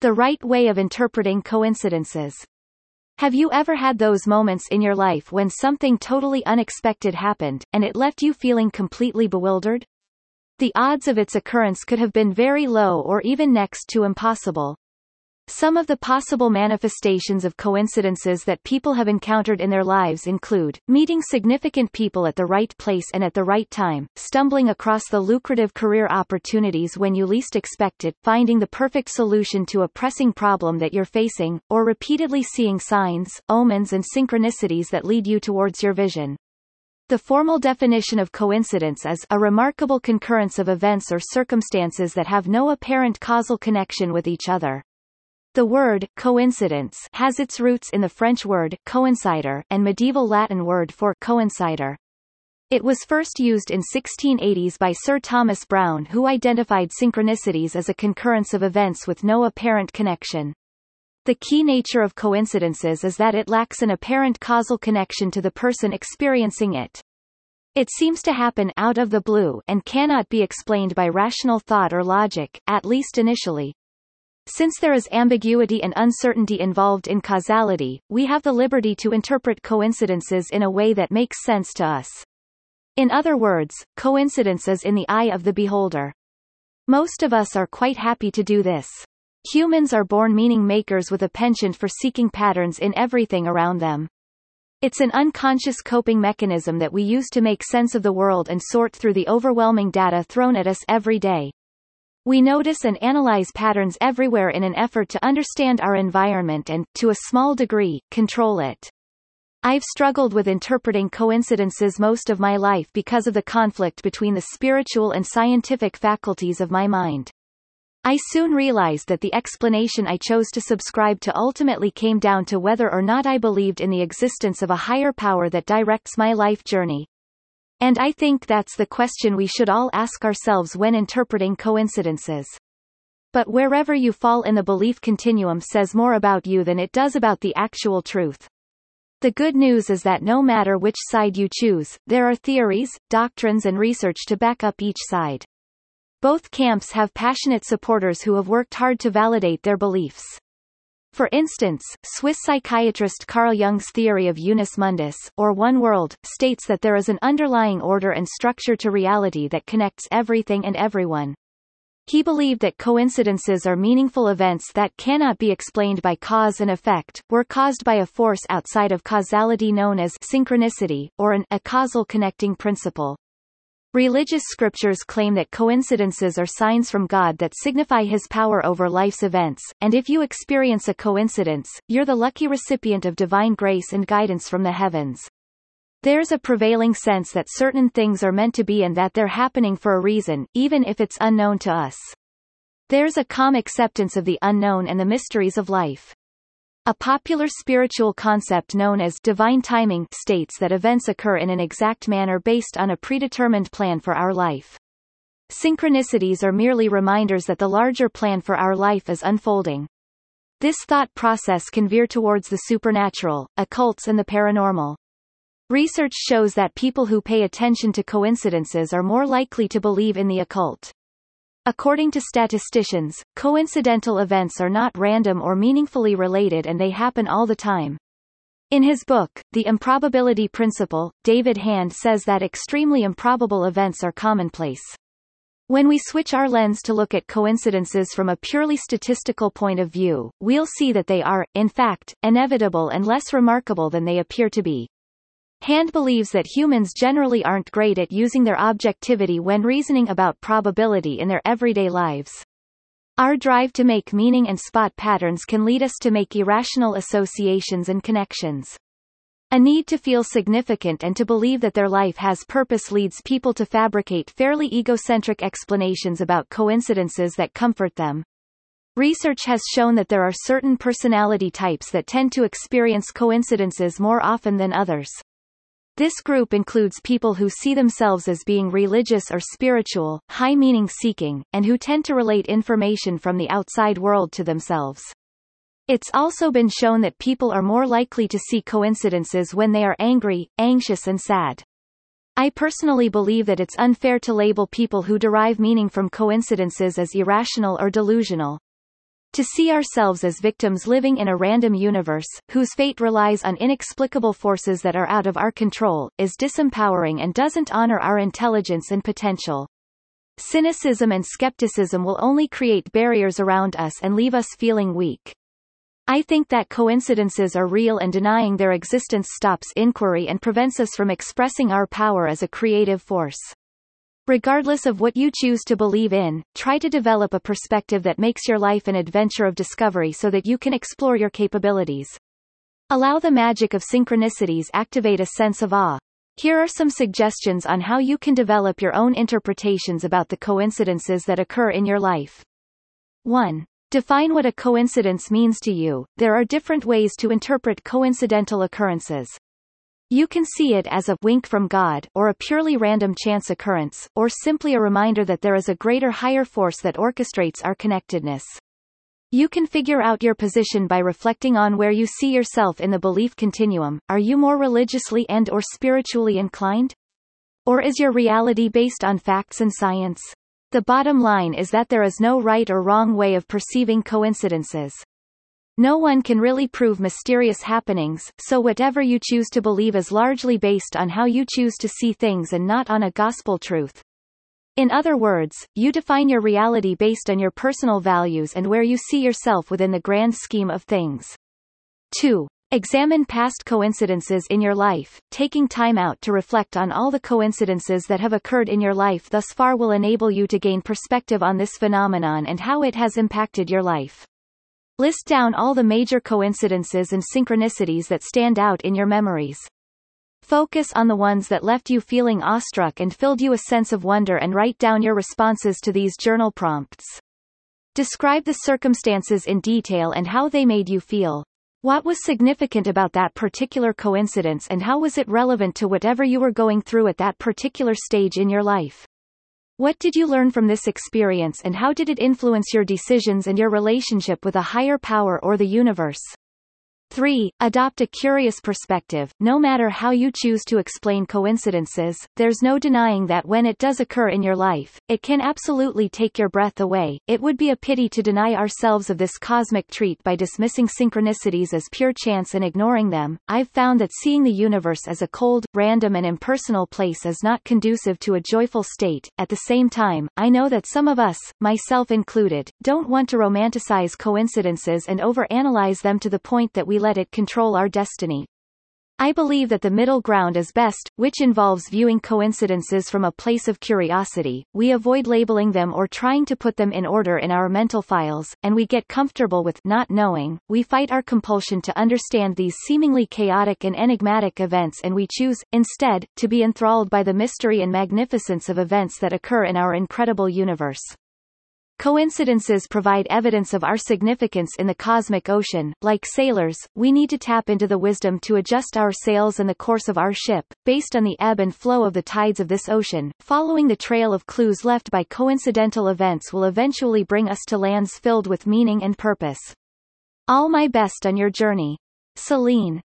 The right way of interpreting coincidences. Have you ever had those moments in your life when something totally unexpected happened, and it left you feeling completely bewildered? The odds of its occurrence could have been very low or even next to impossible. Some of the possible manifestations of coincidences that people have encountered in their lives include, meeting significant people at the right place and at the right time, stumbling across the lucrative career opportunities when you least expect it, finding the perfect solution to a pressing problem that you're facing, or repeatedly seeing signs, omens and synchronicities that lead you towards your vision. The formal definition of coincidence is a remarkable concurrence of events or circumstances that have no apparent causal connection with each other. The word coincidence has its roots in the French word coïncider and medieval Latin word for coincider. It was first used in 1680s by Sir Thomas Browne, who identified synchronicities as a concurrence of events with no apparent connection. The key nature of coincidences is that it lacks an apparent causal connection to the person experiencing it. It seems to happen out of the blue and cannot be explained by rational thought or logic, at least initially. Since there is ambiguity and uncertainty involved in causality, we have the liberty to interpret coincidences in a way that makes sense to us. In other words, coincidence is in the eye of the beholder. Most of us are quite happy to do this. Humans are born meaning makers with a penchant for seeking patterns in everything around them. It's an unconscious coping mechanism that we use to make sense of the world and sort through the overwhelming data thrown at us every day. We notice and analyze patterns everywhere in an effort to understand our environment and, to a small degree, control it. I've struggled with interpreting coincidences most of my life because of the conflict between the spiritual and scientific faculties of my mind. I soon realized that the explanation I chose to subscribe to ultimately came down to whether or not I believed in the existence of a higher power that directs my life journey. And I think that's the question we should all ask ourselves when interpreting coincidences. But wherever you fall in the belief continuum says more about you than it does about the actual truth. The good news is that no matter which side you choose, there are theories, doctrines and research to back up each side. Both camps have passionate supporters who have worked hard to validate their beliefs. For instance, Swiss psychiatrist Carl Jung's theory of unus mundus, or one world, states that there is an underlying order and structure to reality that connects everything and everyone. He believed that coincidences are meaningful events that cannot be explained by cause and effect, were caused by a force outside of causality known as synchronicity, or an acausal connecting principle. Religious scriptures claim that coincidences are signs from God that signify His power over life's events, and if you experience a coincidence, you're the lucky recipient of divine grace and guidance from the heavens. There's a prevailing sense that certain things are meant to be and that they're happening for a reason, even if it's unknown to us. There's a calm acceptance of the unknown and the mysteries of life. A popular spiritual concept known as divine timing states that events occur in an exact manner based on a predetermined plan for our life. Synchronicities are merely reminders that the larger plan for our life is unfolding. This thought process can veer towards the supernatural, occults and the paranormal. Research shows that people who pay attention to coincidences are more likely to believe in the occult. According to statisticians, coincidental events are not random or meaningfully related and they happen all the time. In his book, The Improbability Principle, David Hand says that extremely improbable events are commonplace. When we switch our lens to look at coincidences from a purely statistical point of view, we'll see that they are, in fact, inevitable and less remarkable than they appear to be. Hand believes that humans generally aren't great at using their objectivity when reasoning about probability in their everyday lives. Our drive to make meaning and spot patterns can lead us to make irrational associations and connections. A need to feel significant and to believe that their life has purpose leads people to fabricate fairly egocentric explanations about coincidences that comfort them. Research has shown that there are certain personality types that tend to experience coincidences more often than others. This group includes people who see themselves as being religious or spiritual, high meaning seeking, and who tend to relate information from the outside world to themselves. It's also been shown that people are more likely to see coincidences when they are angry, anxious and sad. I personally believe that it's unfair to label people who derive meaning from coincidences as irrational or delusional. To see ourselves as victims living in a random universe, whose fate relies on inexplicable forces that are out of our control, is disempowering and doesn't honor our intelligence and potential. Cynicism and skepticism will only create barriers around us and leave us feeling weak. I think that coincidences are real, and denying their existence stops inquiry and prevents us from expressing our power as a creative force. Regardless of what you choose to believe in, try to develop a perspective that makes your life an adventure of discovery so that you can explore your capabilities. Allow the magic of synchronicities activate a sense of awe. Here are some suggestions on how you can develop your own interpretations about the coincidences that occur in your life. 1. Define what a coincidence means to you. There are different ways to interpret coincidental occurrences. You can see it as a wink from God, or a purely random chance occurrence, or simply a reminder that there is a greater higher force that orchestrates our connectedness. You can figure out your position by reflecting on where you see yourself in the belief continuum. Are you more religiously and/or spiritually inclined? Or is your reality based on facts and science? The bottom line is that there is no right or wrong way of perceiving coincidences. No one can really prove mysterious happenings, so whatever you choose to believe is largely based on how you choose to see things and not on a gospel truth. In other words, you define your reality based on your personal values and where you see yourself within the grand scheme of things. 2. Examine past coincidences in your life. Taking time out to reflect on all the coincidences that have occurred in your life thus far will enable you to gain perspective on this phenomenon and how it has impacted your life. List down all the major coincidences and synchronicities that stand out in your memories. Focus on the ones that left you feeling awestruck and filled you a sense of wonder, and write down your responses to these journal prompts. Describe the circumstances in detail and how they made you feel. What was significant about that particular coincidence, and how was it relevant to whatever you were going through at that particular stage in your life? What did you learn from this experience, and how did it influence your decisions and your relationship with a higher power or the universe? 3. Adopt a curious perspective. No matter how you choose to explain coincidences, there's no denying that when it does occur in your life, it can absolutely take your breath away. It would be a pity to deny ourselves of this cosmic treat by dismissing synchronicities as pure chance and ignoring them. I've found that seeing the universe as a cold, random and impersonal place is not conducive to a joyful state. At the same time, I know that some of us, myself included, don't want to romanticize coincidences and overanalyze them to the point that we let it control our destiny. I believe that the middle ground is best, which involves viewing coincidences from a place of curiosity. We avoid labeling them or trying to put them in order in our mental files, and we get comfortable with not knowing. We fight our compulsion to understand these seemingly chaotic and enigmatic events, and we choose, instead, to be enthralled by the mystery and magnificence of events that occur in our incredible universe. Coincidences provide evidence of our significance in the cosmic ocean. Like sailors, we need to tap into the wisdom to adjust our sails and the course of our ship, based on the ebb and flow of the tides of this ocean. Following the trail of clues left by coincidental events will eventually bring us to lands filled with meaning and purpose. All my best on your journey. Celine.